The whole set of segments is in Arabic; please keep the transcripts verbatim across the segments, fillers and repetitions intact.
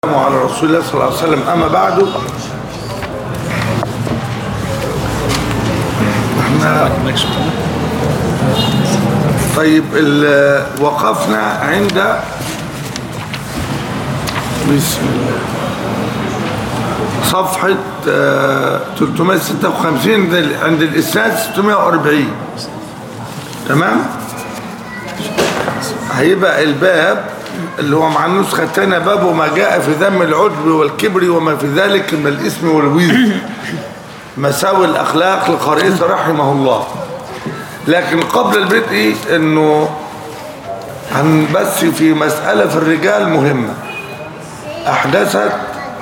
على رسول الله صلى الله عليه وسلم. أما بعد، احنا طيب وقفنا عند بسم الله صفحة ثلاثمائة وستة وخمسين عند الإسناد ستمائة وأربعين. تمام. هيبقى الباب اللي هو مع النسخة الثانية باب وما جاء في ذم العجب والكبر وما في ذلك من الإثم والوزر، مساوي الأخلاق للخريص رحمه الله. لكن قبل البدء انه هنبث في مسألة في الرجال مهمة احدثت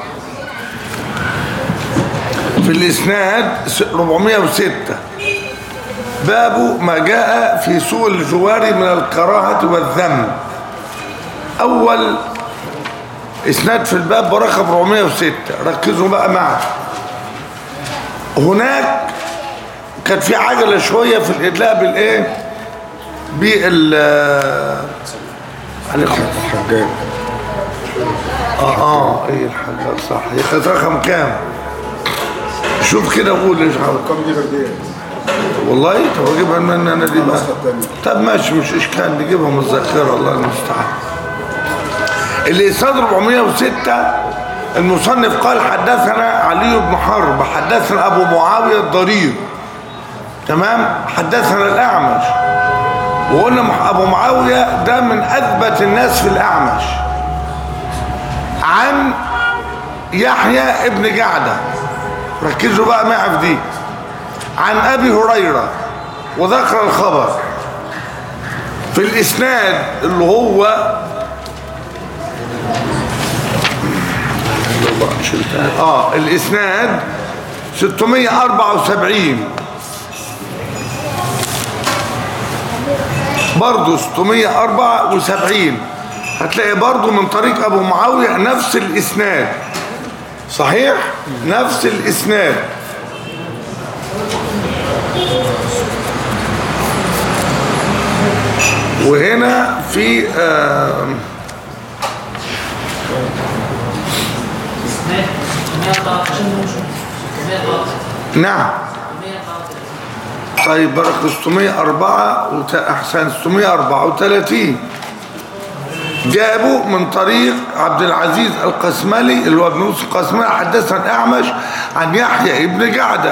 في الاسناد أربعمائة وستة، باب ما جاء في سوء الجوار من الكراهة والذم. اول اسناد في الباب برقم أربعمائة وستة، ركزوا بقى معي. هناك كانت في عجلة شوية في الإدلاء بالإيه؟ بال الحجاج. آه آه إيه الحجاج صح. هي كانت رقم كام؟ شوف كده وقول ليش كم دي بديه؟ والله طب أجيبها من أنا دي بقى. طب ماشي مش إشكال نجيبها من الذاكرة الله المستعان. الإسناد أربعمائة وستة المصنف قال حدثنا علي بن حرب حدثنا أبو معاوية الضرير. تمام. حدثنا الأعمش، وقلنا أبو معاوية ده من أثبت الناس في الأعمش، عن يحيى ابن جعدة. ركزوا بقى معي في دي. عن أبي هريرة وذكر الخبر في الإسناد اللي هو اه الإسناد ستمائة وأربعة وسبعين، برضو ستمائة وأربعة وسبعين هتلاقي برضو من طريق أبو معاوية نفس الإسناد. صحيح؟ نفس الإسناد. وهنا في آه نعم. طيب برقم ستمائة وأربعة أحسن ستمائة وأربعة وثلاثين جابوا من طريق عبد العزيز القسملي اللي هو ابن يوسف القسملي حدثنا الأعمش عن يحيى ابن جعدة.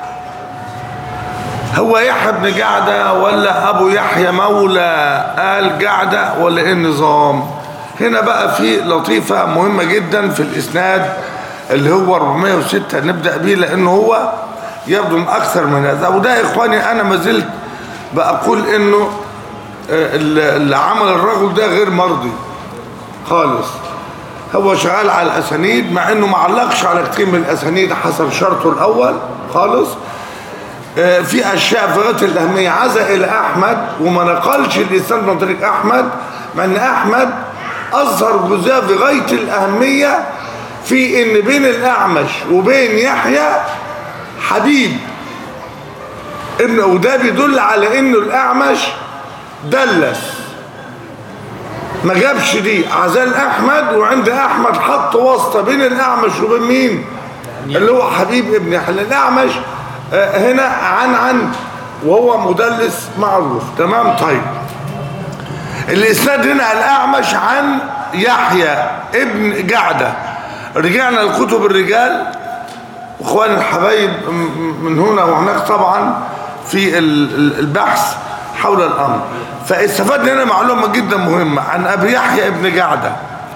هو يحيى ابن جعدة ولا أبو يحيى مولى آل جعدة ولا إيه النظام؟ هنا بقى في لطيفة مهمة جدا في الإسناد اللي هو أربعمائة وستة نبدأ به، لأنه هو يبدو من أكثر من هذا. وده يا إخواني أنا ما زلت بقول إنه اللي عمل الرجل ده غير مرضي خالص. هو شغال على الأسانيد مع إنه ما علقش على كتير من الأسانيد حسب شرطه الأول خالص. في أشياء في غاية الأهمية عزا إلى أحمد وما نقلش الإسناد من طريق أحمد، مع إن أحمد أظهر جزئية في غاية الأهمية في إن بين الأعمش وبين يحيى حبيب ابن، وده بيدل على إنه الأعمش دلس ما جابش دي عزال أحمد، وعند أحمد حط واسطة بين الأعمش وبين مين اللي هو حبيب ابن يحيى. الأعمش هنا عن عن وهو مدلس معروف. تمام. طيب الإسناد هنا الأعمش عن يحيى ابن جعدة. رجعنا لكتب الرجال اخوان الحبايب من هنا وهناك طبعا في البحث حول الامر. فاستفدنا هنا معلومه جدا مهمه عن ابي يحيى ابن جعده.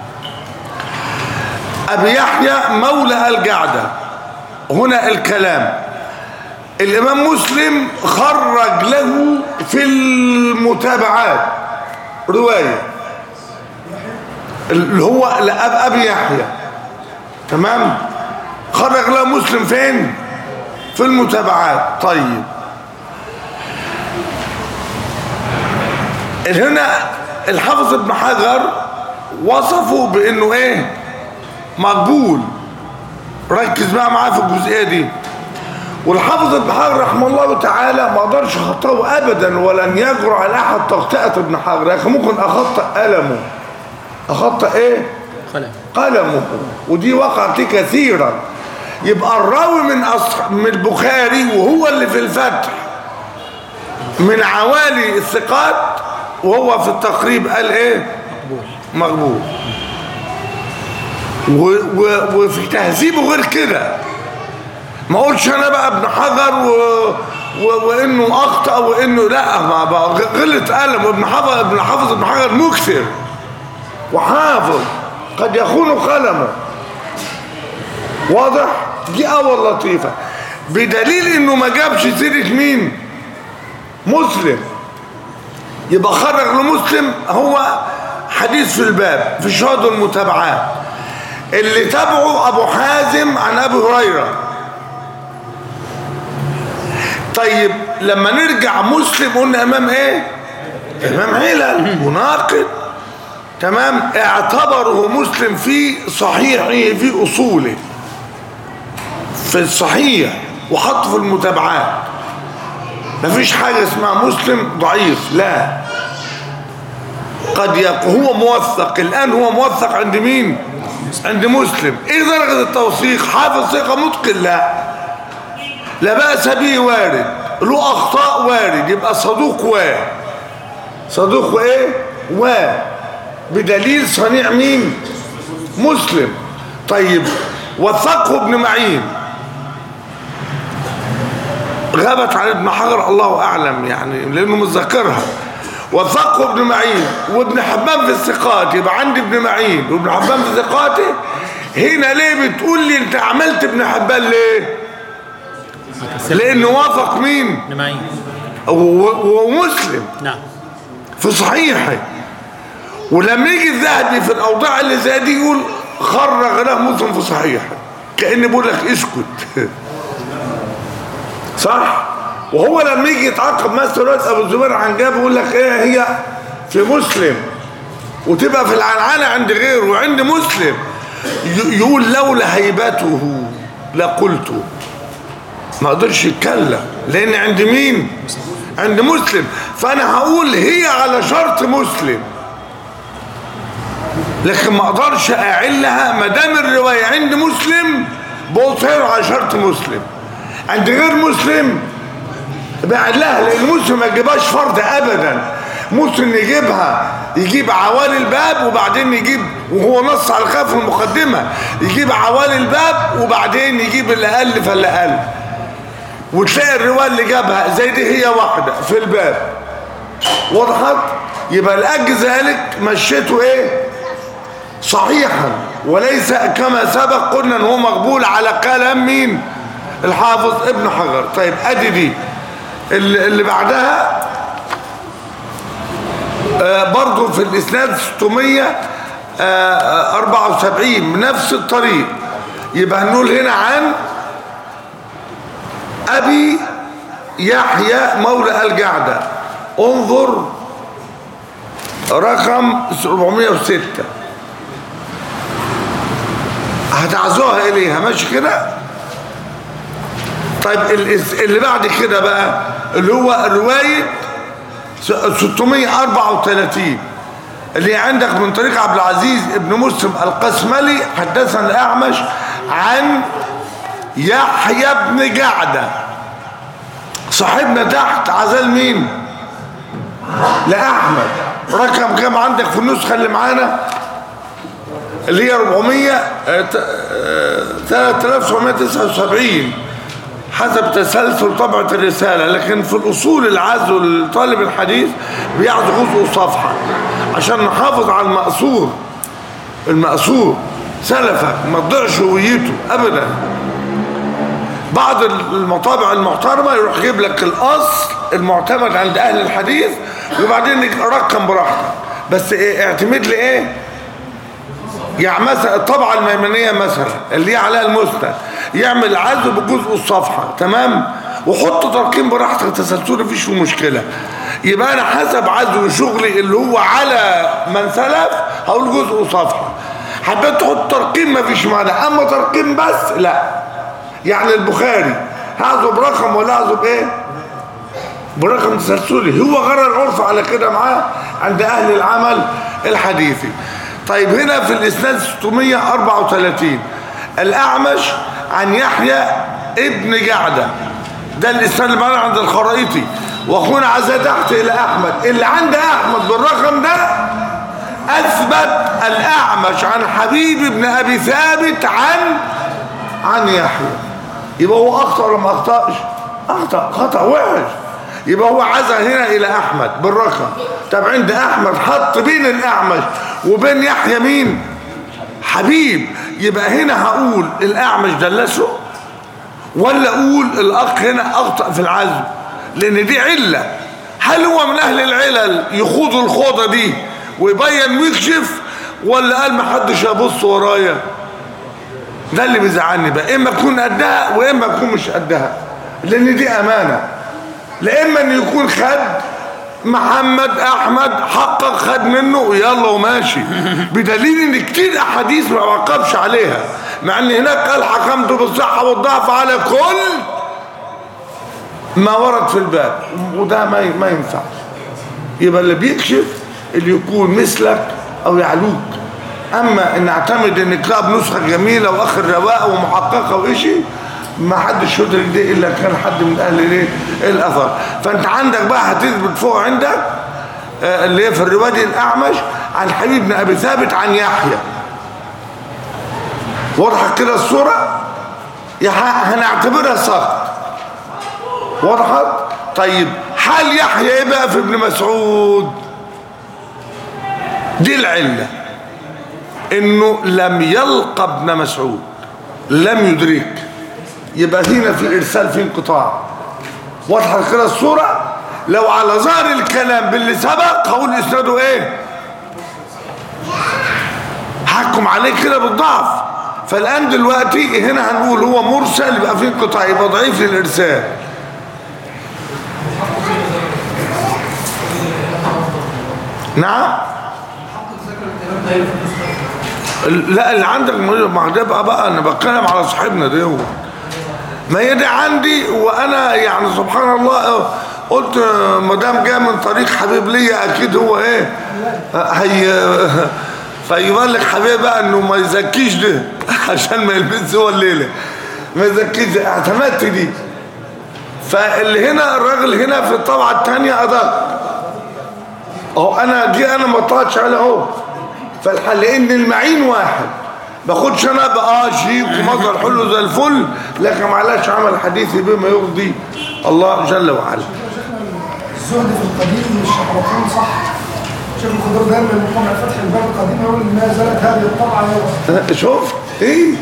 ابي يحيى مولى الجعده. هنا الكلام الامام مسلم خرج له في المتابعات روايه اللي هو لأب ابي يحيى. تمام. خرج له مسلم فين؟ في المتابعات. طيب هنا الحافظ ابن حجر وصفه بانه ايه؟ مقبول. ركز بقى معاه في الجزئيه دي. والحافظ ابن حجر رحمه الله تعالى ما قدرش خطاه ابدا ولن يجرؤ على احد تخطئه ابن حجر، لكن ممكن اخطئ قلمه اخطئ ايه؟ قلم قلمه، ودي وقعت كثيرا. يبقى الراوي من أصح... من البخاري وهو اللي في الفتح من عوالي الثقات، وهو في التقريب قال ايه؟ مقبول مقبول. و... و... وفي تهذيبه غير كده، ما اقولش انا بقى ابن حجر و... و... وانه اخطا وانه لا، ما بقى غلط قلم. وابن حافظ ابن حافظ ابن حجر مكثر وحافظ، قد يخون قلمه. واضح؟ دي اول لطيفه، بدليل انه ما جابش سيره مين؟ مسلم. يبقى خرج لمسلم هو حديث في الباب في الشهود والمتابعات اللي تبعه ابو حازم عن ابي هريره. طيب لما نرجع مسلم قلنا امام ايه؟ امام علل وناقد، تمام. اعتبره مسلم في صحيحه في اصوله في الصحيح، وحطه في المتابعات. مفيش حاجه اسمها مسلم ضعيف، لا. قد يكون هو موثق الان، هو موثق عند مين؟ عند مسلم. ايه درجه التوثيق؟ حافظ ثقه متقن؟ لا، لا بأس به، وارد له اخطاء، وارد. يبقى صدوق و صدوق وايه و بدليل صنيع مين؟ مسلم. طيب وثقه ابن معين، غابت عن ابن حجر الله اعلم يعني لانه متذكرها. وثقه ابن معين وابن حبان في الثقات. يبقى عندي ابن معين وابن حبان في ثقاته. هنا ليه بتقول لي انت عملت ابن حبان ليه؟ لانه وافق مين؟ ابن معين ومسلم نعم في صحيحه. ولما يجي الذهبي في الاوضاع اللي زي دي يقول خرج له مسلم في صحيحه، كأني بقول لك اسكت. صح؟ وهو لما يجي يتعاقب مثلا ابو الزبير عن جابر يقول لك ايه هي في مسلم، وتبقى في العنعنه عند غيره وعند مسلم يقول لولا هيبته لقلته. ما قدرش يتكلم لان عند مين؟ عند مسلم. فانا هقول هي على شرط مسلم، لكن ما اقدرش اعلها ما دام الروايه عند مسلم بقول على شرط مسلم. عند غير مسلم بعلها، لان مسلم ما يجيبهاش فرض ابدا. مسلم يجيبها يجيب عوالي الباب وبعدين يجيب، وهو نص على الخلاف في المقدمه، يجيب عوالي الباب وبعدين يجيب اللي اقل فاللي اقل. وتلاقي الروايه اللي جابها زي دي هي واحده في الباب. وضحت؟ يبقى لاجل ذلك مشيته ايه؟ صحيحا، وليس كما سبق قلنا ان هو مقبول على كلام مين؟ الحافظ ابن حجر. طيب ادي دي اللي, اللي بعدها آه برضو في الاسناد ستمية واربعة وسبعين بنفس الطريق. يبقى هنقول هنا عن ابي يحيى مولى الجعدة، انظر رقم أربعمية وستة، هتعزوها اليها ماشي كده. طيب اللي بعد كده بقى اللي هو رواية ستمية واربعة وثلاثين اللي عندك من طريق عبد العزيز ابن مسلم القسملي حدثنا الأعمش عن يحيى بن جعدة. صاحبنا تحت عزال مين؟ لأحمد. رقم كام عندك في النسخة اللي معانا؟ اللي هي أربعمية ثلاثة آلاف وسبعمية وتسعة وسبعين حسب تسلسل طبعة الرسالة. لكن في الأصول العزو لطالب الحديث بيعزو جزء صفحة عشان نحافظ على المأثور. المأثور سلفك ما تضيعش هويته أبدا. بعض المطابع المحترمة يروح يجيب لك الأصل المعتمد عند أهل الحديث وبعدين رقم براحتك، بس إيه اعتمد لي إيه؟ يعني مثلا الطبعة الميمنية مثلا اللي هي عليها المسند يعمل عزو بجزء الصفحة، تمام، وحط ترقيم براحتك تسلسل مفيش فيه مشكلة. يبقى أنا حسب عزو شغلي اللي هو على من سلف هقول جزء صفحة. حبيت تحط ترقيم مفيش معنى، أما ترقيم بس لا. يعني البخاري هعزو برقم ولا هعزو بإيه؟ برقم تسلسلي. هو غير العرف على كده معاه عند أهل العمل الحديثي. طيب هنا في الاسناد ستمائة وأربعة وثلاثين الاعمش عن يحيى ابن جعده، ده الاسناد اللي معانا عند الخرائطي. واخونا عزا تحت الى احمد، اللي عند احمد بالرقم ده اثبت الاعمش عن حبيب بن ابي ثابت عن عن يحيى. يبقى هو اخطا ولا ما اخطاش؟ اخطا خطا وحش. يبقى هو عزا هنا الى احمد بالرقم. طب عند احمد حط بين الاعمش وبين يحيى مين؟ حبيب. يبقى هنا هقول الاعمش دلسه ولا اقول الاخ هنا اخطا في العزم؟ لان دي عله. هل هو من اهل العلل يخوض الخوضه دي ويبين ويكشف، ولا قال ما حدش هيبص ورايا؟ ده اللي بيزعلني بقى، اما تكون قدها واما تكون مش قدها، لان دي امانه. لا اما ان يكون خد محمد احمد حقق خد منه يلا وماشي، بدليل ان كتير احاديث ما عقبش عليها، مع ان هناك قال حكمت بالصحه والضعف على كل ما ورد في الباب، وده ما ما ينفعش. يبقى اللي بيكشف اللي يكون مثلك او يعلوك. اما ان اعتمد ان كتاب نسخه جميله واخر رواقه ومحققه وإشي، ما حدش يدرك دي الا كان حد من اهل الايه الاثر. فانت عندك بقى هتثبت فوق عندك آه اللي هي في الروايه دي الاعمش عن حبيب بن ابي ثابت عن يحيى. وضحت كده الصوره؟ هنعتبرها سقط. وضحت؟ طيب حال يحيى ايه بقى في ابن مسعود؟ دي العله انه لم يلقى ابن مسعود، لم يدرك. يبقى هنا في ارسال، في انقطاع. وضحت كده الصوره؟ لو على ظاهر الكلام باللي سبق هقول اسناده ايه؟ حكم عليه كده بالضعف. فالان دلوقتي هنا هنقول هو مرسل، يبقى في انقطاع، يبقى ضعيف للارسال. نعم. لا اللي عندك ما ده بقى, بقى انا بتكلم على صاحبنا ده. هو ما هي دي عندي، وانا يعني سبحان الله قلت ما دام جاء من طريق حبيب ليا اكيد هو ايه هي فيبلغ حبيب بقى انه ما يزكيش ده عشان ما يلبسش هو الليله، ما يزكيش. اعتمدت دي. فاللي هنا الراجل هنا في الطبعه الثانيه ادق اهو. انا دي انا ما طلعتش على اهو. فالحل ان المعين واحد، باخدش انا بقى شيك ومظهر حلو زي الفل لكن معلش عمل حديثي بما يرضي الله جل وعلا. الزهد في القديم مش شحرطان صح. شيخ الخضر دايما المقام على فتح الباب القديم يقول ما زالت هذه الطبعه. شفت ايه؟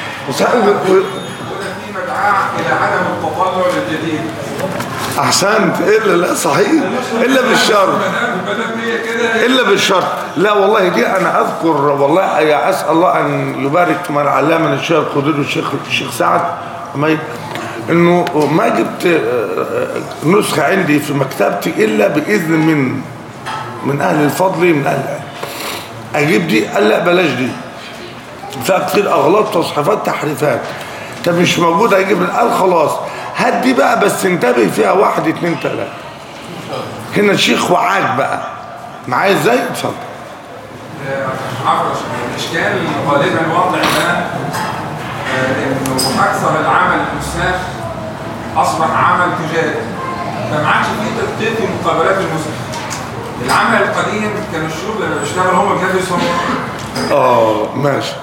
في مدعاة الى عدم التطلع للجديد. احسنت. الا لا صحيح الا بالشر، الا بالشر. لا والله دي انا اذكر والله يا اسال الله ان يبارك من علمنا الشيخ الخضير والشيخ الشيخ سعد انه ما جبت نسخه عندي في مكتبتي الا باذن من من اهل الفضل من اهل العلم. اجيب دي قال لا بلاش دي فيها كتير اغلاط تصحيفات تحريفات. طب مش موجوده اجيب قال خلاص هات دي بقى بس انتبه فيها واحد اتنين تلاته. هنا الشيخ وعاك بقى معايا ازاي؟ اتفضل. عفوا الاشكال غالبا واضح ده انه اكثر العمل المساخ اصبح عمل تجاري، فما عادش فيه تدقيق في مقابلات المساخ. العمل القديم كانوا الشيوخ لما بيشتغلوا هم كانوا يصوروا. اه ماشي.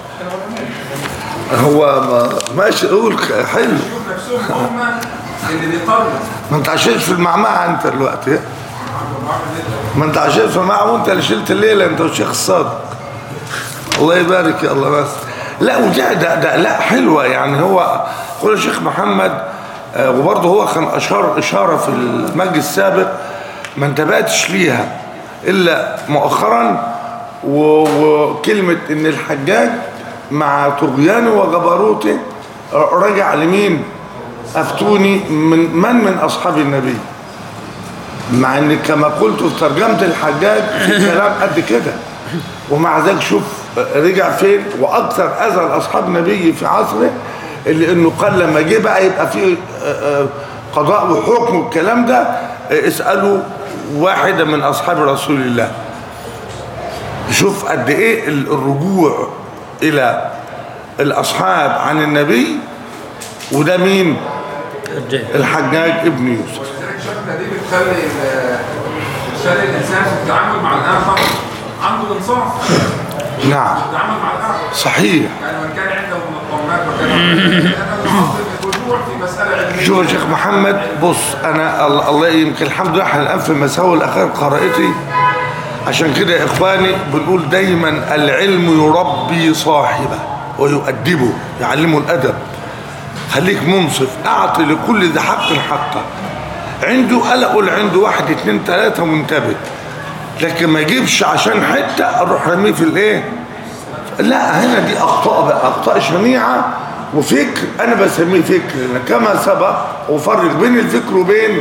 هو ماشي قول حلو. الشيوخ نفسهم هم اللي بيقرروا. ما انت عشان في المعمعة انت دلوقتي. ما انت عشان في المعمعة وانت اللي شلت الليلة انت والشيخ الصادق. الله يبارك يا الله. بس لا وده ده, ده لا حلوة يعني. هو قول الشيخ محمد آه وبرضه هو كان اشار اشارة في المجلس السابق ما انتبهتش ليها الا مؤخرا، وكلمة ان الحجاج مع طغيانه وجبروته رجع لمين؟ افتوني من من من اصحاب النبي. مع ان كما قلت في ترجمة الحجاج في كلام قد كده، ومع ذلك شوف رجع فين. واكثر اذى اصحاب النبي في عصره اللي انه قال لما جه بقى يبقى في قضاء وحكم والكلام ده اسالوا واحده من اصحاب رسول الله. شوف قد ايه الرجوع الى الاصحاب عن النبي. وده مين؟ الحجاج ابن يوسف. ولذلك شفنا دي بتخلي بتخلي الانسان في التعامل مع الاخر عنده انصاف. نعم التعامل مع الاخر صحيح. يعني من كان عنده من الطمات وكان الرجوع في مساله علميه. شوف يا شيخ محمد، بص انا الله يمكن الحمد لله احنا الان في المساوئ الاخيره قراءتي، عشان كده يا اخواني بنقول دايما العلم يربي صاحبه ويؤدبه، يعلمه الادب. خليك منصف، اعطي لكل ذي حق حقه. عنده الا اقول عنده واحد اتنين تلاته وانتبه، لكن ما يجيبش عشان حته اروح رميه في الايه. لا هنا دي اخطاء بقى، اخطاء شنيعه وفكر انا بسميه فكر، كما سبق وفرق بين الفكر وبين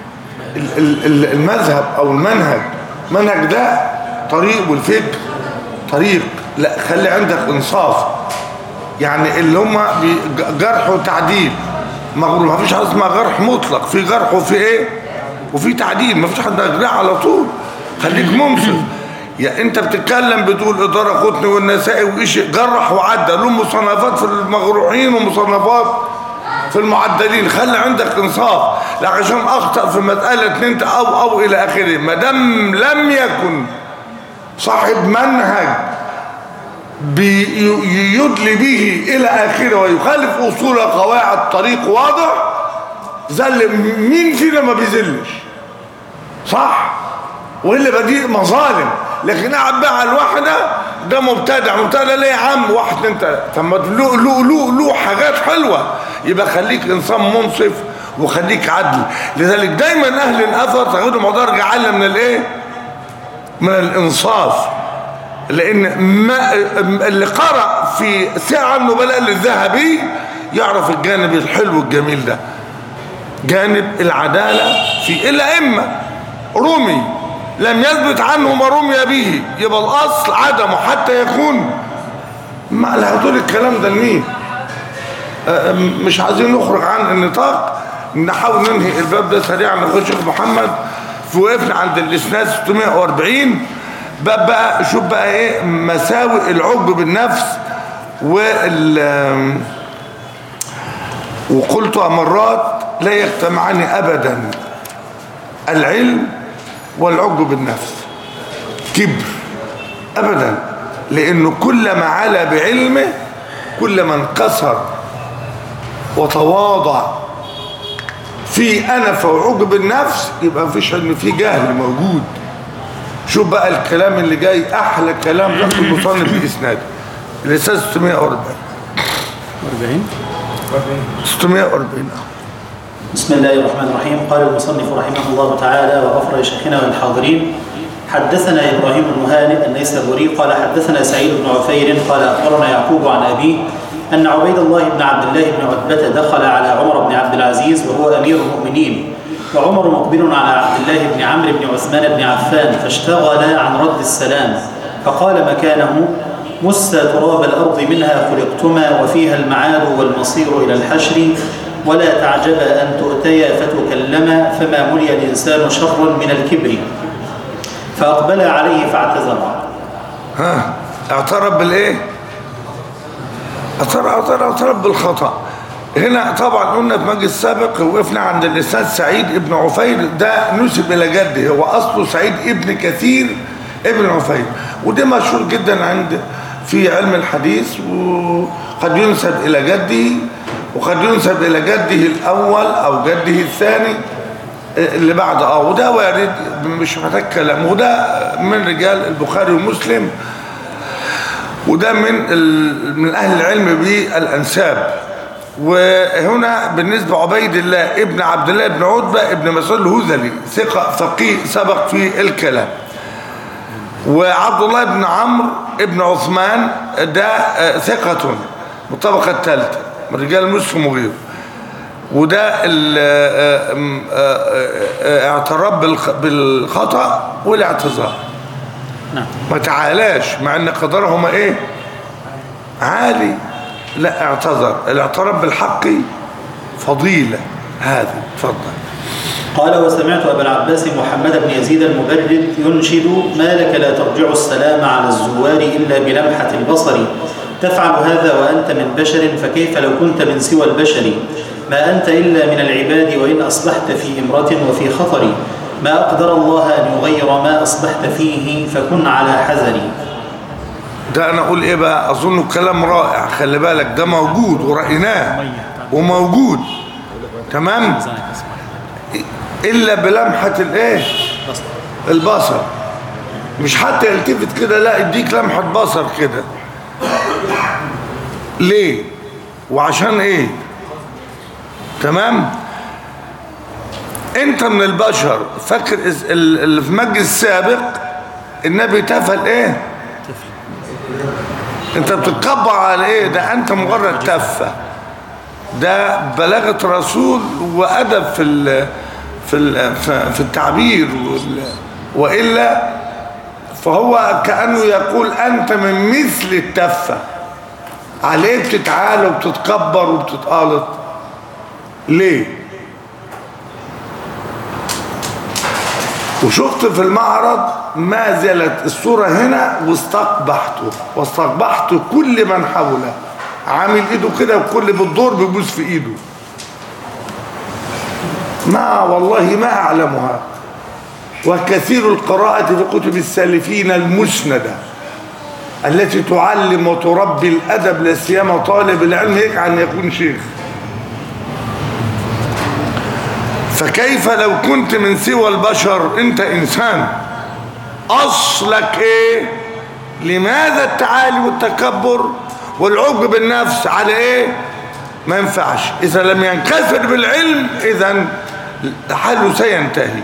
المذهب او المنهج. المنهج ده طريق والفكر طريق. لا خلي عندك انصاف، يعني اللي هم جرح وتعديل مغروب. ما فيش حاجه اسمها جرح مطلق، في جرح وفي ايه وفي تعديل، ما فيش حد يجرح على طول. خليك منصف. يا انت بتتكلم بتقول اداره قطني والنسائي وايش جرح وعدل، له مصنفات في المجروحين ومصنفات في المعدلين. خلي عندك انصاف. لا عشان اخطا في مساله اتنين او او الى اخره، ما دام لم يكن صاحب منهج بيدلي به الى اخره ويخالف اصول قواعد طريق واضح، زل مين فينا ما بيزلش صح؟ واللي بدي مظالم. لكن قاعد بقى على الواحده ده مبتدع. مبتدع ليه يا عم؟ واحد انت طب ما له له له له حاجات حلوه. يبقى خليك انسان منصف وخليك عدل. لذلك دايما اهل الاثر تاخدوا مدرج اعلى من الايه؟ من الانصاف. لان ما اللي قرأ في ساعة النبلاء للذهبي يعرف الجانب الحلو الجميل ده، جانب العدالة في الأئمة. رمي لم يثبت عنه ما رمي به، يبقى الأصل عدمه حتى يكون. ما لا هتقول الكلام ده لمين؟ مش عايزين نخرج عن النطاق، نحاول ننهي الباب ده سريعا. نقول شيخ محمد وقفنا عند الإسناد ستمائة وأربعين. بقى, بقى شوف بقى ايه مساوئ العجب بالنفس وال وقلتها مرات لا يجتمعان ابدا العلم والعجب بالنفس. كبر ابدا، لانه كلما علا بعلمه كلما انكسر وتواضع في انف وعجب النفس، يبقى مفيش علم، في جهل موجود. شوف بقى الكلام اللي جاي احلى كلام ذكر المصنف باسناده الاساس ستمائة وأربعين ستمائة وأربعين. بسم الله الرحمن الرحيم. قال المصنف رحمه الله تعالى وغفر لشيخنا والحاضرين: حدثنا ابراهيم بن هانئ النيسابوري قال حدثنا سعيد بن عفير قال اخبرنا يعقوب عن ابيه ان عبيد الله بن عبد الله بن عتبة دخل على عمر بن عبد العزيز وهو امير المؤمنين، وعمر مقبل على عبد الله بن عمرو بن عثمان بن عفان، فاشتغل عن رد السلام، فقال مكانه: مس تراب الأرض منها خلقتما وفيها المعاد والمصير إلى الحشر، ولا تعجب أن تؤتيا فتكلما، فما ملي الإنسان شر من الكبر. فأقبل عليه فاعتذر. ها اعترف بالإيه؟ اعترف, اعترف, اعترف بالخطأ. هنا طبعا قلنا في مجلس سابق وقفنا عند الأستاذ سعيد ابن عفير، ده نسب إلى جده، هو أصله سعيد ابن كثير ابن عفير، وده مشهور جدا عند في علم الحديث، وقد ينسب إلى جده وقد ينسب إلى جده الأول أو جده الثاني اللي بعد اه وده وارد مش محتاج كلام، وده من رجال البخاري ومسلم، وده من من أهل العلم بالأنساب. وهنا بالنسبة عبيد الله ابن عبد الله ابن عتبة ابن مسعود الهذلي ثقة فقيه سبق في الكلام. وعبد الله بن عمرو ابن عثمان ده ثقة بالطبقة الثالثة من رجال مسلم وغيره، وده اعتراف بالخطأ والاعتذار. ما تعالاش مع ان قدرهما ايه عالي، لا اعتذر. الاعتراف بالحق فضيلة هذه. اتفضل. قال وسمعت أبا العباس محمد بن يزيد المبرد ينشد: ما لك لا ترجع السلام على الزوار إلا بلمحة البصر، تفعل هذا وأنت من بشر، فكيف لو كنت من سوى البشر؟ ما أنت إلا من العباد وإن أصبحت في إمرة وفي خطر، ما أقدر الله أن يغير ما أصبحت فيه، فكن على حذر. ده أنا أقول إيه بقى؟ أظن كلام رائع، خلي بالك ده موجود ورأيناه وموجود تمام، إلا بلمحة الإيه؟ البصر، مش حتى يلتفت كده، لا يديك لمحة بصر كده. ليه وعشان إيه؟ تمام. انت من البشر، فاكر اللي في المجلس السابق النبي تفل ايه؟ انت بتتكبر على ايه؟ ده انت مجرد تفه، ده بلاغه رسول وادب في ال في ال في التعبير، والا فهو كانه يقول انت من مثل التفه، عليه بتتعالى وبتتكبر وبتتقالط. ليه؟ وشفت في المعرض ما زالت الصورة هنا، واستقبحته واستقبحت كل من حوله، عامل ايده كده وكل بالدور بيبوس في ايده. ما والله ما اعلمها، وكثير القراءة في كتب السالفين المسندة التي تعلم وتربي الادب، لا سيما طالب العلم هيك عن يكون شيخ. فكيف لو كنت من سوى البشر؟ انت انسان اصلك ايه؟ لماذا التعالي والتكبر والعجب بالنفس على ايه؟ ما ينفعش. اذا لم ينكسر بالعلم اذا حاله سينتهي.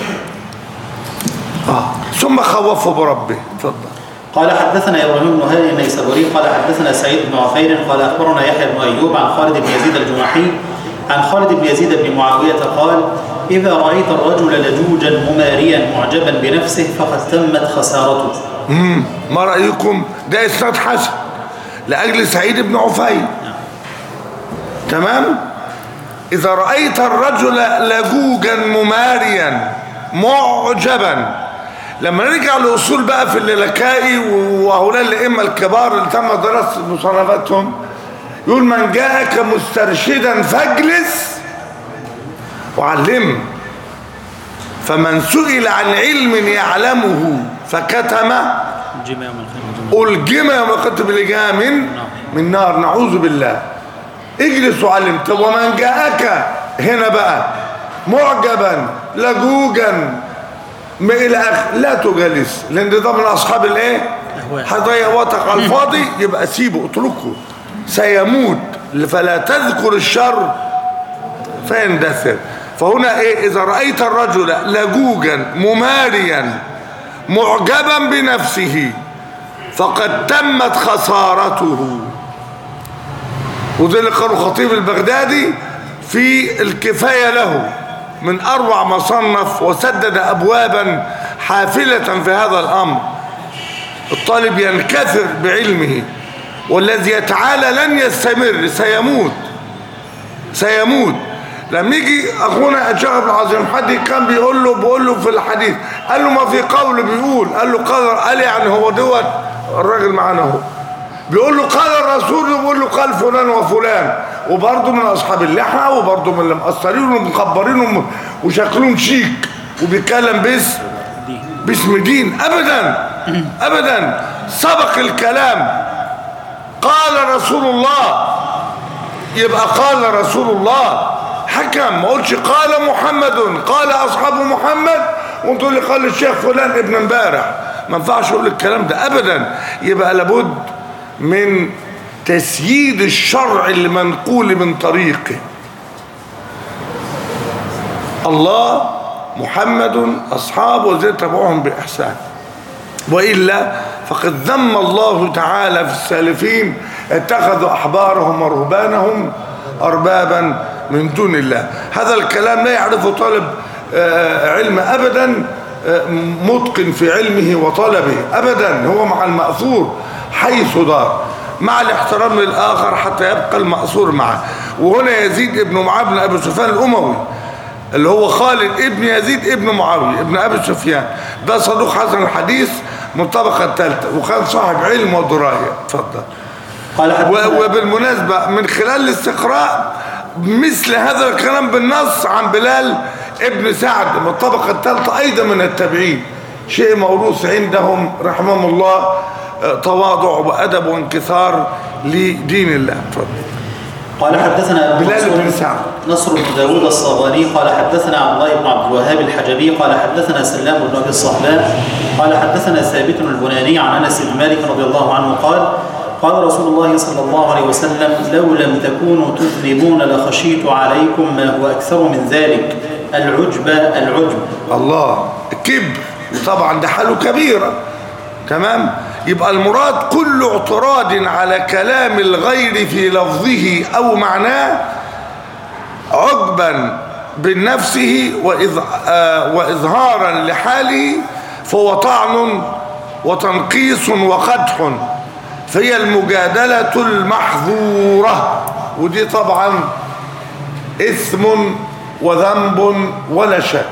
آه. ثم خوفه بربه. اتفضل. قال حدثنا ابراهيم بن هاني النيسابوري قال حدثنا سعيد بن عفير قال اخبرنا يحيى بن ايوب عن خالد بن يزيد الجمحي عن خالد بن يزيد بن معاوية قال: إذا رأيت الرجل لجوجا مماريا معجبا بنفسه فقد تمت خسارته. امم ما رأيكم؟ ده إسناد حسن لأجل سعيد بن عفير. تمام. إذا رأيت الرجل لجوجا مماريا معجبا، لما نرجع لأصول بقى في اللالكائي وهؤلاء الأئمة الكبار اللي تم دراسة مصنفاتهم، يقول: من جاءك مسترشدا فاجلس وعلمه، فمن سئل عن علم يعلمه فكتم ألجم يوم القيامة بلجام من من نار، نعوذ بالله. اجلس وعلم. طب ومن جاءك هنا بقى معجبا لجوجا الى اخر، لا تجلس، لان ده من اصحاب الايه؟ هيضيع وقتك على الفاضي، يبقى سيبه اتركه، سيموت، فلا تذكر الشر فيندثر. فهنا ايه؟ اذا رأيت الرجل لجوجا مماريا معجبا بنفسه فقد تمت خسارته. وده اللي قاله الخطيب البغدادي في الكفاية له من أروع مصنف، وسدد أبوابا حافلة في هذا الأمر. الطالب ينكثر بعلمه، والذي يتعالى لن يستمر، سيموت سيموت. لما يجي اخونا الشيخ عبد العظيم حد كان بيقول له بيقول له في الحديث، قال له ما في قول بيقول، قال له قال قال يعني هو دوت الراجل معانا اهو بيقول له قال الرسول، بيقول له قال فلان وفلان، وبرضه من اصحاب اللحى، وبرضه من اللي مقصرين ومكبرين وشكلهم شيك، وبيتكلم باسم باسم دين. ابدا ابدا، سبق الكلام قال رسول الله، يبقى قال رسول الله. حكم، ما قلتش قال محمد قال اصحاب محمد وانتوا اللي قال الشيخ فلان ابن امبارح، ما ينفعش اقول الكلام ده ابدا. يبقى لابد من تسييد الشرع المنقول من طريقه الله، محمد، اصحابه وزي تبعهم باحسان، والا فقد ذم الله تعالى في السالفين اتخذوا احبارهم ورهبانهم اربابا من دون الله. هذا الكلام لا يعرفه طالب علم ابدا متقن في علمه وطلبه ابدا، هو مع المأثور حيث دار، مع الاحترام للاخر حتى يبقى المأثور معه. وهنا يزيد ابن معاذ بن ابي سفيان الاموي اللي هو خالد ابن يزيد ابن معاوية ابن أبي سفيان، ده صدوق حسن الحديث من الطبقة الثالثة وكان صاحب علم ودراية. اتفضل. وبالمناسبة من خلال الاستقراء مثل هذا الكلام بالنص عن بلال ابن سعد من الطبقة الثالثة أيضا من التابعين، شيء موروث عندهم رحمهم الله، تواضع وأدب وانكسار لدين الله. اتفضل. قال حدثنا بلال بن سعد. نصر بن داود الصغاني قال حدثنا عبد الله بن عبد الوهاب الحجبي قال حدثنا سلام بن ابي الصهبان قال حدثنا ثابت البناني عن انس بن مالك رضي الله عنه قال قال رسول الله صلى الله عليه وسلم لو لم تكونوا تذنبون لخشيت عليكم ما هو اكثر من ذلك العجب العجب. الله الكبر طبعا ده حاله كبيره. تمام. يبقى المراد كل اعتراض على كلام الغير في لفظه أو معناه عجبا بنفسه وإظهارا لحاله فهو طعن وتنقيص وقدح، فهي المجادلة المحظورة، ودي طبعا إثم وذنب ولا شك.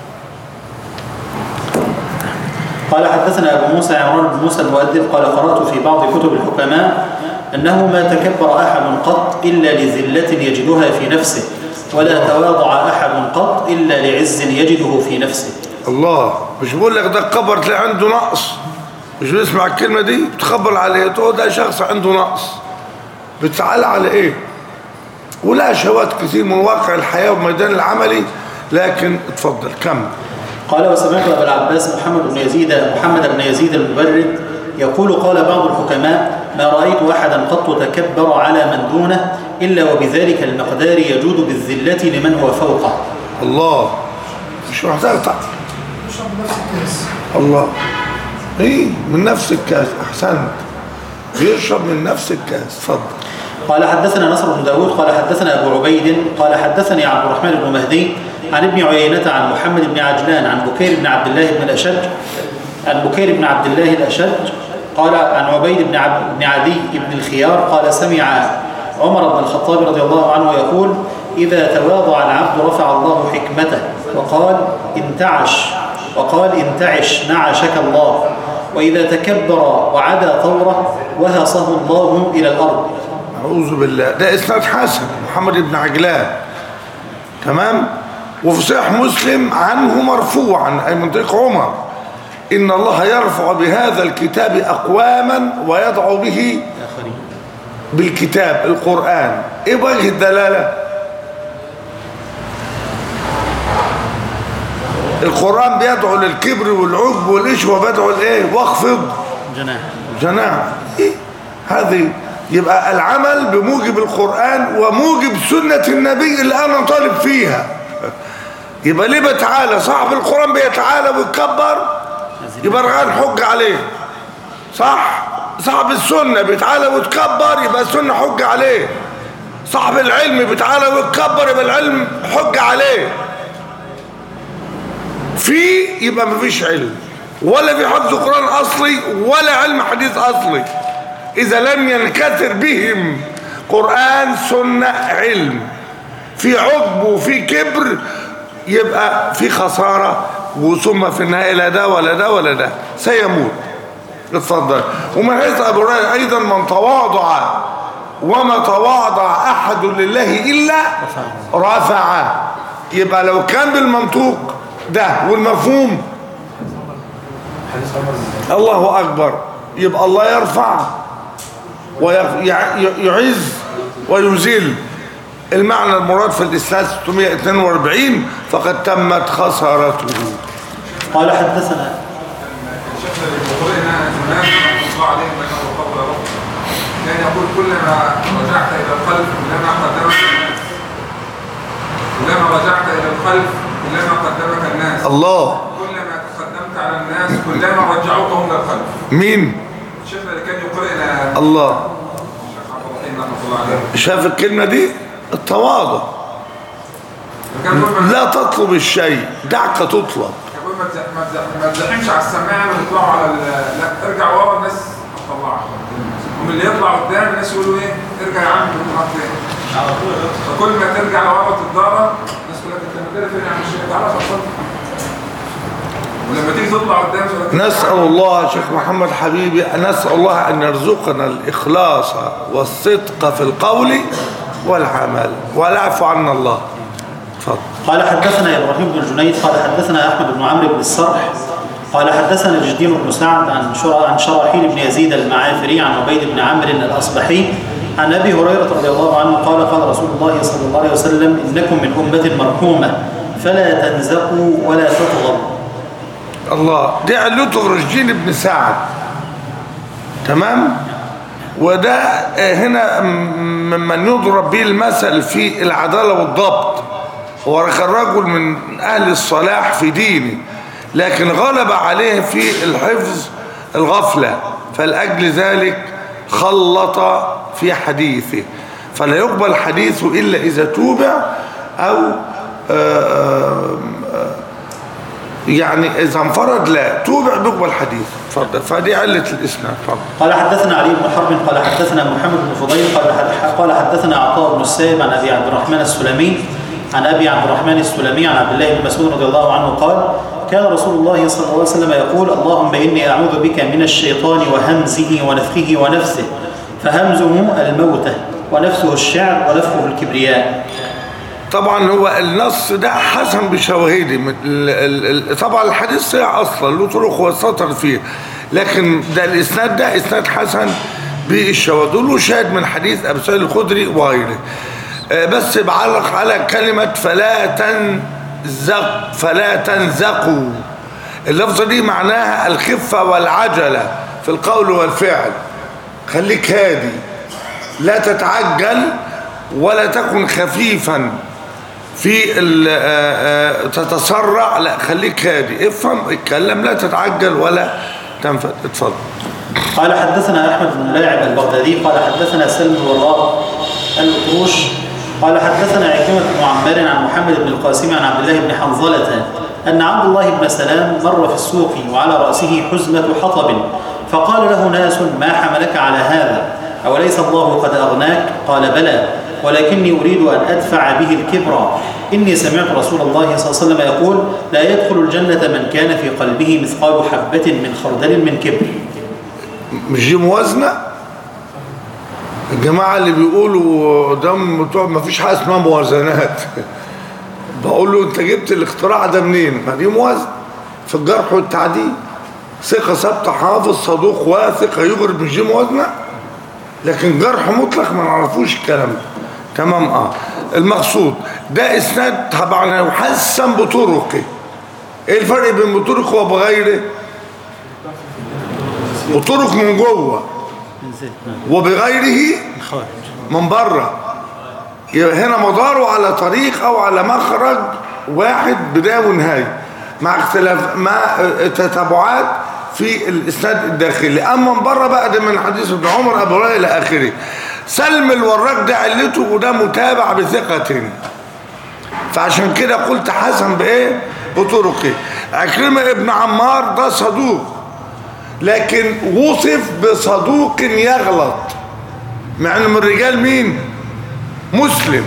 قال حدثنا أبو موسى عمران بن موسى المؤدب قال قرأت في بعض كتب الحكماء أنه ما تكبر أحد قط إلا لذلة يجدها في نفسه، ولا تواضع أحد قط إلا لعز يجده في نفسه. الله مش بقول لك ده كبر تلاقي عنده نقص، مش بيسمع الكلمة دي بتخبر عليه تقول ده شخص عنده نقص، بتعال على إيه؟ ولا شهوات كثير من واقع الحياة والميدان العملي. لكن اتفضل كمل. قال وسمعت أبا العباس محمد بن يزيد محمد بن يزيد المبرد يقول قال بعض الحكماء ما رأيت أحدا قط تكبر على من دونه إلا وبذلك المقدار يجود بالذلة لمن هو فوقه. الله مش محتاج تعب. يشرب من نفس الكاس. الله ايه من نفس الكاس. احسنت، بيشرب من نفس الكاس. اتفضل. قال حدثنا نصر بن داود قال حدثنا أبو عبيد قال حدثني عبد الرحمن بن مهدي عن ابن عيينة عن محمد بن عجلان عن بكير بن عبد الله بن الأشج عن بكير بن عبد الله الأشج قال عن عبيد بن, عبد بن عدي بن الخيار قال سمع عمر بن الخطاب رضي الله عنه يقول إذا تواضع العبد رفع الله حكمته وقال انتعش وقال انتعش نعشك الله، وإذا تكبر وعدا طوره وهصه الله إلى الأرض. أعوذ بالله. ده إسناد حسن محمد بن عجلان. تمام. وفي صحيح مسلم عنه مرفوعا أي من طريق عمر إن الله يرفع بهذا الكتاب أقواما ويضع به بالكتاب القرآن. إيه وجه الدلالة؟ القرآن بيدعو للكبر والعجب والإيش وبيدعو لإيه؟ واخفض جناح جناح. إيه؟ هذه يبقى العمل بموجب القرآن وموجب سنة النبي اللي أنا طالب فيها. يبقى ليه بتعالى صاحب القرآن بيتعالى ويتكبر يبقى رغان حج عليه، صح؟ صاحب السنة بيتعالى ويتكبر يبقى السنة حج عليه، صاحب العلم بيتعالى ويتكبر يبقى العلم حج عليه. في يبقى مفيش علم ولا في حفظ قرآن أصلي ولا علم حديث أصلي إذا لم ينكسر بهم قرآن سنة علم. في عجب وفي كبر يبقى في خسارة، وثم في النهاية لا ده ولا ده ولا ده سيموت. اتفضل. ومن حيث أبو هريرة أيضا من تواضع وما تواضع أحد لله إلا رفعه. يبقى لو كان بالمنطوق ده والمفهوم الله أكبر يبقى الله يرفع ويعز ويزيل. المعنى المراد في الإسناد ستمائة واثنين وأربعين فقد تمت خسارته. قال حدثنا كان يقول كلما رجعت إلى الخلف كلما قدمك كلما رجعت إلى الخلف كلما قدمك الناس. الله. كلما تقدمت على الناس كلما رجعوك هم للخلف. مين؟ الشيخنا اللي كان يقرأنا الله. الشيخ عبد الرحيم رحمه الله عليه. شاف الكلمة دي؟ التواضع. لا تطلب الشيء دعك تطلب. ما تزحمش على السماعه ويطلعوا على لا ارجع ورا الناس هتطلعك، ومن اللي يطلع قدام الناس يقولوا ايه ارجع يا عم تاني على طول. فكل ما ترجع لورا تتضارب الناس كلها تتكلم كده فين يا عم الشيخ؟ تعالى عشان تصلي. ولما تيجي تطلع قدام شبكة نسأل الله يا شيخ محمد حبيبي، نسأل الله أن يرزقنا الإخلاص والصدق في القول والعمل والعفو عنا الله. اتفضل. قال حدثنا إبراهيم بن الجنيد قال حدثنا أحمد بن عمرو بن الصرح قال حدثنا جدين بن سعد عن شرا عن شراحيل بن يزيد المعافري عن عبيد بن عمرو الأصبحي عن أبي هريرة رضي الله عنه قال قال رسول الله صلى الله عليه وسلم إنكم من أمة مرحومة فلا تنزقوا ولا تطغوا. الله، دي علته رشدين بن سعد، تمام. وده هنا ممن يضرب به المثل في العدالة والضبط، هو رجل من أهل الصلاح في دينه، لكن غلب عليه في الحفظ الغفلة، فلأجل ذلك خلط في حديثه، فلا يقبل حديثه إلا إذا توبع أو آآ آآ يعني إذا انفرد لا توبع بيقبل حديث. اتفضل. فدي علة الإسناد. اتفضل. قال حدثنا علي بن حرب قال حدثنا محمد بن فضيل قال حدثنا عطاء بن السائب عن أبي عبد الرحمن السلمي عن أبي عبد الرحمن السلمي عن عبد الله بن مسعود رضي الله عنه قال كان رسول الله صلى الله عليه وسلم يقول اللهم إني أعوذ بك من الشيطان وهمزه ونفخه ونفثه، فهمزه الموتة ونفسه الشعر ونفخه الكبرياء. طبعا هو النص ده حسن بشواهده، طبعا الحديث صحيح اصلا له طرق وسطر فيه، لكن ده الاسناد ده اسناد حسن بالشواهد، له شاهد من حديث ابي سعيد الخدري وغيره. بس بعلق على كلمه فلا تنزق فلا تنزقوا، اللفظه دي معناها الخفه والعجله في القول والفعل، خليك هادي، لا تتعجل ولا تكن خفيفا في تتسرع، لا خليك هادي، افهم اتكلم، لا تتعجل ولا تنفذ. اتفضل. قال حدثنا احمد بن لاعب البغدادي قال حدثنا سلم الوراء الأطروش قال حدثنا عكرمة بن عمار عن محمد بن القاسم عن عبد الله بن حنظلة أن عبد الله بن سلام مر في السوق وعلى رأسه حزمة حطب، فقال له ناس ما حملك على هذا؟ أوليس الله قد أغناك؟ قال بلى، ولكني أريد أن أدفع به الكبر. إني سمعت رسول الله صلى الله عليه وسلم يقول لا يدخل الجنة من كان في قلبه مثقال حبة من خردل من كبر. مش دي موازنة؟ الجماعة اللي بيقولوا ده ما فيش حاجة اسمها موازنات، بقول له أنت جبت الاختراع ده منين؟ ما دي موازنة في الجرح والتعديل، ثقة ثابتة حافظ صدوق واثق هيجرب، مش دي موازنة؟ لكن جرح مطلق ما نعرفوش الكلام ده. تمام. اه المقصود ده اسناد طبعا يحسن بطرقه. ايه الفرق بين بطرقه وبغيره؟ بطرق من جوه وبغيره من بره، يبقى هنا مداره على طريق او على مخرج واحد بدايه ونهايه مع اختلاف مع تتابعات في الاسناد الداخلي. اما من بره بقى ده من حديث ابن عمر ابو هريره الى اخره. سلم الوراق ده علته وده متابع بثقة، فعشان كده قلت حسن بايه؟ بطرقه. عكرمة ابن عمار ده صدوق، لكن وصف بصدوق يغلط، مع انه من رجال مين؟ مسلم.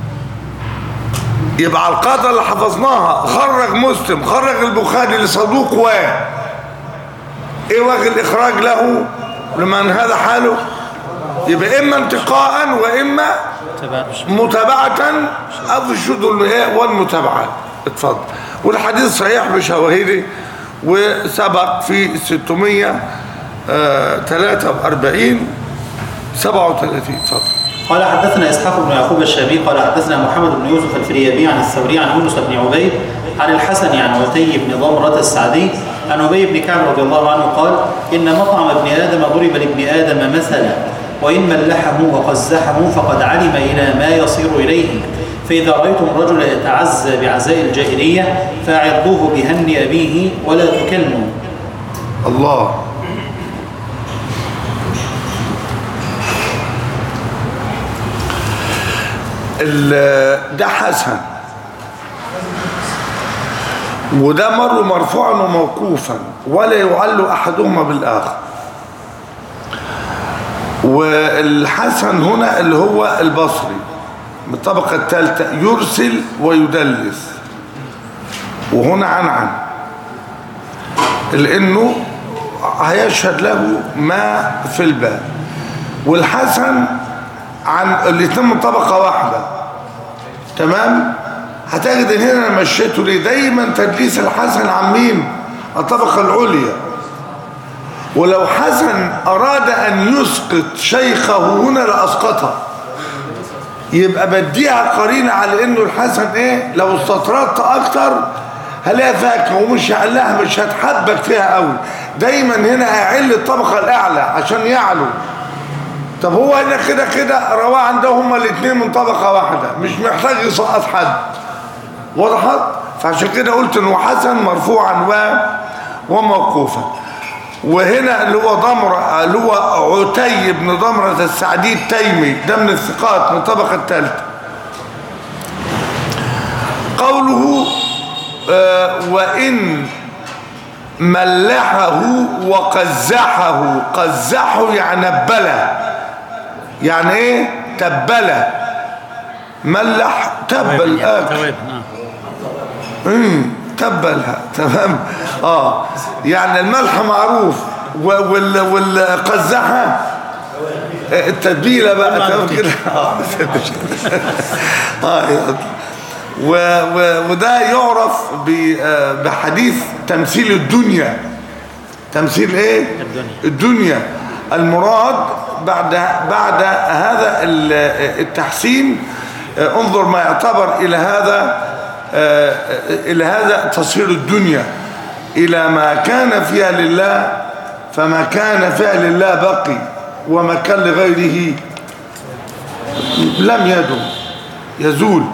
يبقى القاعدة اللي حفظناها خرج مسلم خرج البخاري لصدوق و ايه وجه الاخراج له لمن هذا حاله؟ يبقى اما انتقاء واما متابعة او الشذوذ والمتابعة. اتفضل. والحديث صحيح بشواهده وسبق في ستمائة وثلاثة وأربعين سبعة وثلاثين. اتفضل. قال حدثنا اسحاق بن يعقوب الشابي قال حدثنا محمد بن يوسف الفريابي عن الثوري عن يونس بن عبيد عن الحسن عن عتي بن ضمرة السعدي عن أبي بن كعب رضي الله عنه قال إن مطعم ابن آدم ضرب لابن آدم مثلا، وإن ملحه وقزحه فقد علم إلى ما يصير إليه، فإذا رأيتم الرجل يتعزى بعزاء الجاهلية فأعرضوه بهن أبيه ولا تكلموا. الله. ده حسن، وده مر مرفوعا وموقوفا ولا يعل احدهما بالاخر. والحسن هنا اللي هو البصري من الطبقه الثالثه يرسل ويدلس، وهنا عن عن لأنه هيشهد له ما في الباب. والحسن عن الاثنين من طبقة واحدة، تمام. هتجد ان هنا انا مشيته ليه دايما تدليس الحسن عن مين؟ الطبقة العليا. ولو حسن اراد ان يسقط شيخه هنا لاسقطه، يبقى بديها قرينة على انه الحسن ايه لو استطردت اكتر هلاقي فاكهة ومش هقلها مش هتحبك فيها قوي. دايما هنا هيعل الطبقة الاعلى عشان يعلو. طب هو هنا كده كده رواه عندهم هما الاثنين من طبقة واحدة، مش محتاج يسقط حد. وضحت؟ فعشان كده قلت انه حسن مرفوعا و وموقوفا. وهنا اللي هو ضمرة اللي هو عتي بن ضمرة السعدي التيمي، ده من الثقات من الطبقة الثالثة. قوله آه وإن ملحه وقزحه، قزحه يعني نبله، يعني ايه تبله، ملح تبل اكل امم تبلها، تمام. اه يعني الملح معروف، وال والقزحه التتبيله بقى، تمام كده. اه وده يعرف بحديث تمثيل الدنيا. تمثيل ايه الدنيا, الدنيا. المراد بعد بعد هذا التحسين انظر ما يعتبر الى هذا الى هذا تصوير الدنيا الى ما كان فيها لله، فما كان فيها لله بقي، وما كان لغيره لم يدم يزول.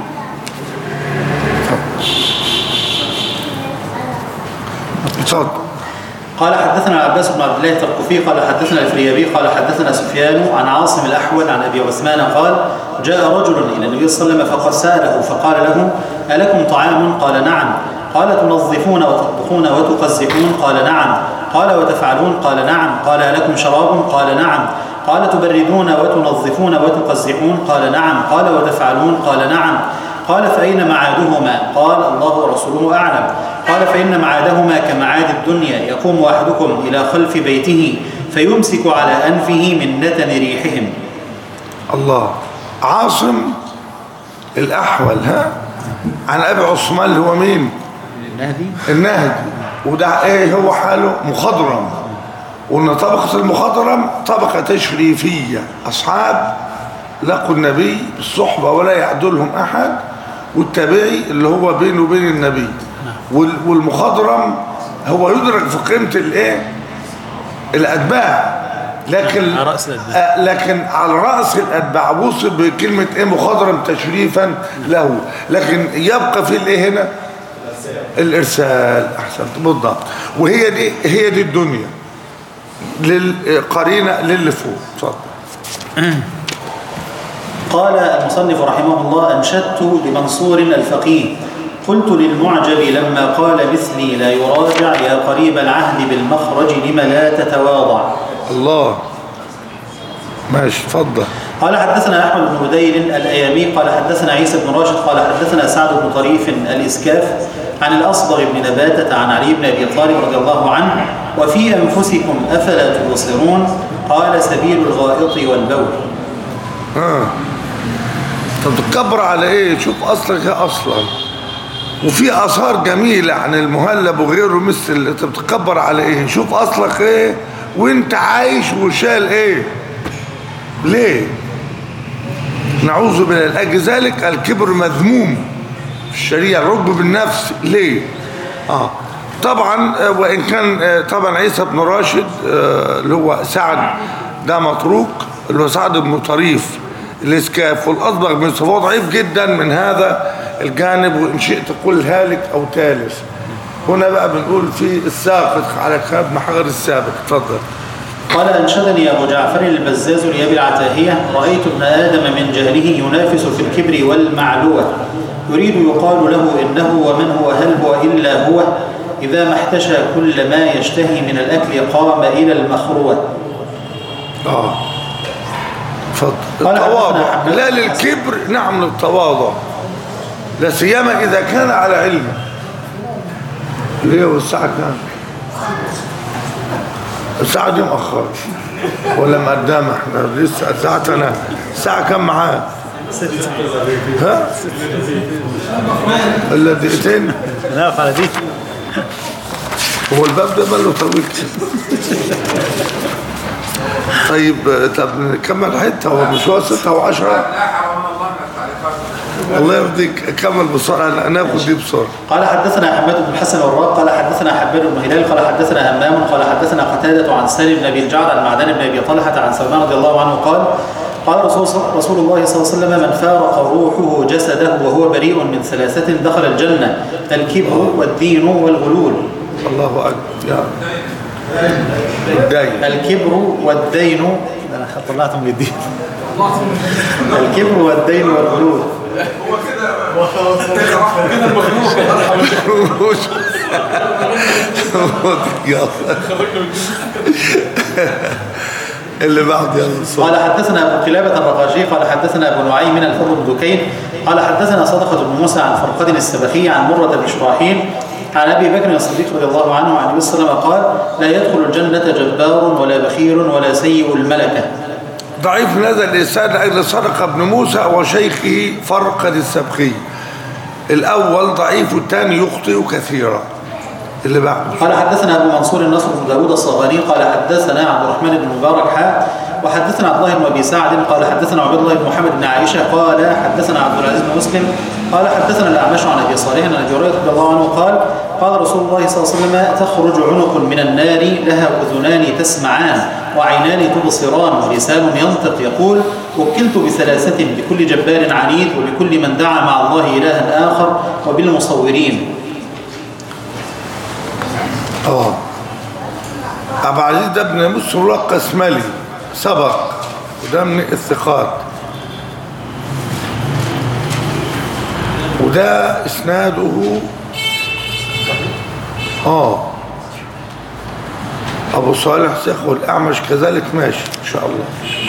اتفضل. قال حدثنا العباس بن عبد الله التركفي قال حدثنا الفريابي قال حدثنا سفيان عن عاصم الأحول عن أبي عثمان قال جاء رجل إلى النبي صلى الله عليه وسلم فقد سأله فقال له ألكم طعام؟ قال نعم. قال تنظفون وتطبخون وتقزحون؟ قال نعم. قال وتفعلون؟ قال نعم. قال ألكم شراب؟ قال نعم. قال تبردون وتنظفون وتقزحون؟ قال نعم. قال وتفعلون؟ قال نعم. قال فأين معادهما؟ قال الله ورسوله أعلم. قال فإن معادهما كمعاد الدنيا، يقوم أحدكم إلى خلف بيته فيمسك على أنفه من نتن ريحهم. الله. عاصم الأحول ها عن أبي عثمان اللي هو مين؟ النهدي. النهدي. وده ايه هو حاله؟ مخضرم. وان طبقة المخضرم طبقة تشريفية، أصحاب لقوا النبي بالصحبة ولا يعدلهم أحد، والتابعي اللي هو بينه وبين النبي. والمخضرم هو يدرك في قيمة الايه الأتباع، لكن على رأس الأتباع. لكن على رأس الأتباع وصل بكلمة ايه مخضرم تشريفا له، لكن يبقى في الايه هنا الإرسال. أحسنت بالضبط. وهي دي هي دي الدنيا للقرينة للي فوق. اتفضل. قال المصنف رحمه الله أنشدت لمنصور الفقيه قلت للمعجب لما قال مثلي لا يراجع يا قريب العهد بالمخرج لم لا تتواضع. الله ماشي. اتفضل. قال حدثنا أحمد بن بديل الأيامي قال حدثنا عيسى بن راشد قال حدثنا سعد بن طريف الإسكاف عن الأصبغ بن نباتة عن علي بن أبي طالب رضي الله عنه وفي أنفسكم أفلا تبصرون؟ قال سبيل الغائط والبول. اه طب تكبر على ايه؟ شوف اصلك يا اصلا. وفي اثار جميله عن المهلب وغيره مثل انت بتكبر على ايه؟ شوف اصلك ايه وانت عايش وشال ايه. ليه؟ نعوذ بالله. لاجل ذلك الكبر مذموم في الشريعه، الركب بالنفس. ليه؟ اه طبعا وان كان طبعا عيسى بن راشد اللي هو سعد ده متروك، اللي هو سعد بن طريف الاسكاف والاصبغ بن صفوان ضعيف جدا من هذا الجانب، وان شئت قل هالك او تالف. هنا بقى بنقول في الساقط على خدم حجر السابق. اتفضل. قال أنشدني أبو جعفر البزاز لأبي العتاهية رأيت ابن آدم من جهله ينافس في الكبر والمعلوة يريد يقال له إنه ومن هو هل هو إلا هو إذا ما احتشى كل ما يشتهي من الأكل قام إلى المخروة. اه اتفضل. التواضع لا للكبر، نعم للتواضع، لا سيما إذا كان على علم. ليه والساعة كام؟ الساعة دي مأخرة ولا مقدمة؟ احنا لسه ساعتنا الساعة كام معاه؟ ها؟ إلا دقيقتين؟ نقف على دي. هو الباب ده ماله طويل كده؟ طيب طب نكمل حتة، هو مش هو ستة وعشرة؟ لا حرام الله من التعليقات. الله يرضيك كمل بسرعة، ناخد دي بسرعة. قال حدثنا حماد بن الحسن الوراق قال حدثنا حبان بن هلال قال حدثنا همام قال حدثنا قتادة عن سالم بن ابي الجعد عن معدان بن ابي طلحة عن سلمان رضي الله عنه قال قال رسول, رسول الله صلى الله عليه وسلم: من فارق روحه جسده وهو بريء من ثلاثة دخل الجنة: الكبر والدين والغلول. الله أكبر. يا الدين. الكبر والدين، انا طلعتهم من الدين. الكبر والدين والغلول. هو كده كده المخلوق اللي بعد يلا. قال حدثنا ابو قلابة الرقاشي قال حدثنا ابو نعيم من الفضل بن دكين قال حدثنا صدقة بن موسى عن فرقد السبخي عن مرة بن شراحيل عن ابي بكر الصديق رضي الله عنه عن النبي صلى الله عليه وسلم قال: لا يدخل الجنة جبار ولا بخيل ولا سيء الملكة. ضعيف نزل الإسناد أجل صدقة بن موسى وشيخه فرقد السبخي. الأول ضعيف والثاني يخطئ كثيرا. اللي بعده. قال حدثنا ابو منصور النصر بن داود الصغاني قال حدثنا عبد الرحمن بن مبارك حاء وحدثنا عبد الله بن ابي سعد قال حدثنا عبد الله بن محمد بن عائشه قال حدثنا عبد العزيز بن مسلم قال حدثنا الاعمش عن ابي صالح عن ابي هريره رضي الله عنه قال قال رسول الله صلى الله عليه وسلم: تخرج عنق من النار لها اذنان تسمعان وعينان تبصران ولسان ينطق يقول: وكلت بثلاثه بكل جبار عنيد وبكل من دعا مع الله الها اخر وبالمصورين. اه أبو عزيز ده ابن مسلم قسملي سبق، وده من الثقات، وده اسناده اه ابو صالح شيخ والاعمش كذلك ماشي ان شاء الله.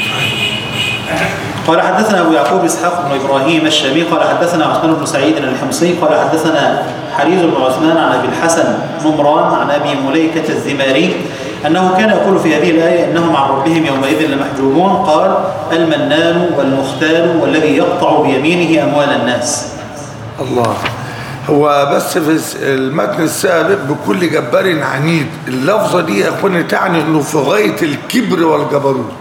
قال حدثنا ابو يعقوب اسحاق بن ابراهيم الشامي قال حدثنا عثمان بن سعيد الحمصي قال حدثنا حريز بن عثمان عن ابي الحسن نمران عن ابي مليكه الزماري انه كان يقول في هذه الايه: انهم عن ربهم يومئذ لمحجوبون. قال: المنان والمختال والذي يقطع بيمينه اموال الناس. الله. هو بس في المتن السابق بكل جبار عنيد، اللفظه دي يا اخواني تعني انه في غايه الكبر والجبروت.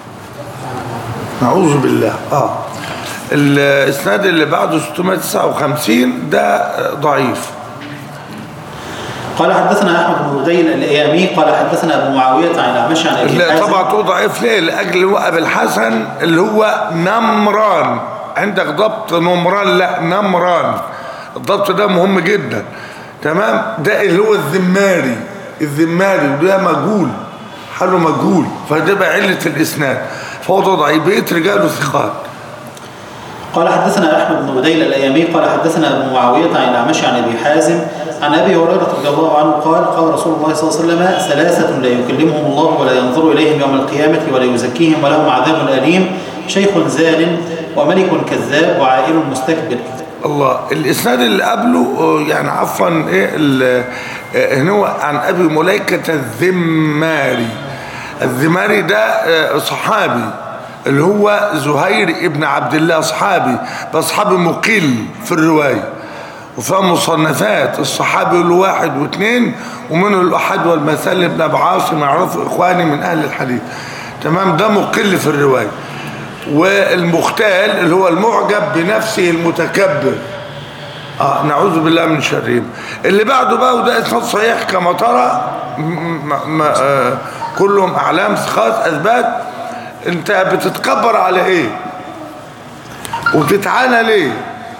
نعوذ بالله. اه الاسناد اللي بعده ستمائة وتسعة وخمسين ده ضعيف. قال حدثنا احمد بن بديل الايامي قال حدثنا ابو معاويه عن الاعمش عن ابي لا حازم. طبعا تقول ضعيف ليه؟ لاجل ابي الحسن اللي هو نمران. عندك ضبط نمران؟ لا نمران. الضبط ده مهم جدا. تمام. ده اللي هو الذماري. الذماري ده مجهول، حاله مجهول، فده بقى عله الاسناد، فهو ده ضعيف. بقيت رجاله ثقات. قال حدثنا احمد بن بديل الايامي قال حدثنا ابو معاويه عن الاعمش عن ابي حازم عن ابي هريره رضي الله عنه قال قال رسول الله صلى الله عليه وسلم: ثلاثه لا يكلمهم الله ولا ينظر اليهم يوم القيامه ولا يزكيهم ولهم عذاب اليم: شيخ زان وملك كذاب وعائل مستكبر. الله. الاسناد اللي قبله يعني عفوا ايه هو عن ابي مليكه الذماري. الذماري ده صحابي اللي هو زهير ابن عبد الله، صحابي بس صحابي مقل في الروايه، وفيها مصنفات الصحابي الواحد واثنين، ومنه الاحد والمثل ابن ابي عاصم يعرفوا اخواني من اهل الحديث. تمام. ده مقل في الروايه. والمختال اللي هو المعجب بنفسه المتكبر، اه نعوذ بالله من شرهم. اللي بعده بقى وده اسناد صحيح كما ترى، آه كلهم اعلام ثقات اثبات. انت بتتكبر على ايه وبتتعالى ليه؟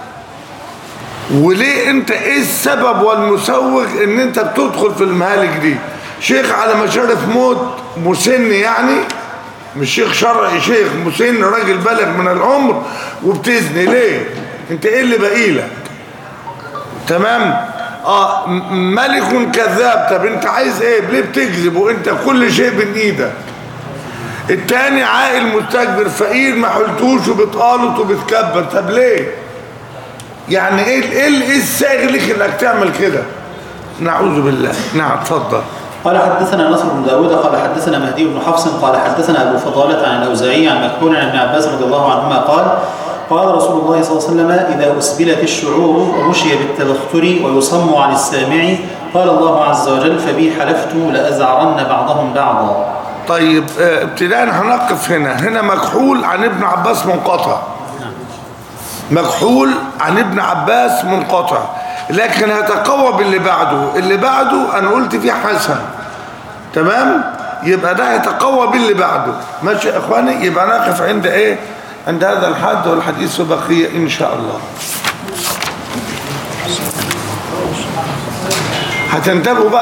وليه انت ايه السبب والمسوغ ان انت بتدخل في المهالك دي؟ شيخ على مشارف موت، مسن يعني، مش شيخ شرعي، شيخ مسن، راجل بالغ من العمر، وبتزني ليه؟ انت ايه اللي باقي لك؟ تمام. اه ملك كذاب. طب انت عايز ايه؟ ليه بتكذب وانت كل شيء بين ايدك؟ التاني عائل مستكبر، فقير ما حلتوش وبتقالط وبتكبر. طب ليه؟ يعني ايه ايه الساغ لك انك تعمل كده؟ نعوذ بالله. نعم اتفضل. قال حدثنا نصر بن داود قال حدثنا مهدي بن حفص قال حدثنا أبو فضالة عن الأوزاعي عن مكحول عن ابن عباس رضي الله عنهما قال قال رسول الله صلى الله عليه وسلم إذا أسبلت الشعور ومشي بالتبختر ويصم عن السامع قال الله عز وجل فبي حلفت لأزعرن بعضهم بعضا. طيب ابتداء هنقف هنا. هنا مكحول عن ابن عباس منقطع. مكحول عن ابن عباس منقطع، لكن هتقوى باللي بعده. اللي بعده انا قلت فيه حسن، تمام؟ يبقى ده هيتقوى باللي بعده. ماشي يا اخواني؟ يبقى نقف عند ايه؟ عند هذا الحد، والحديث بقية ان شاء الله. هتنتبهوا بقى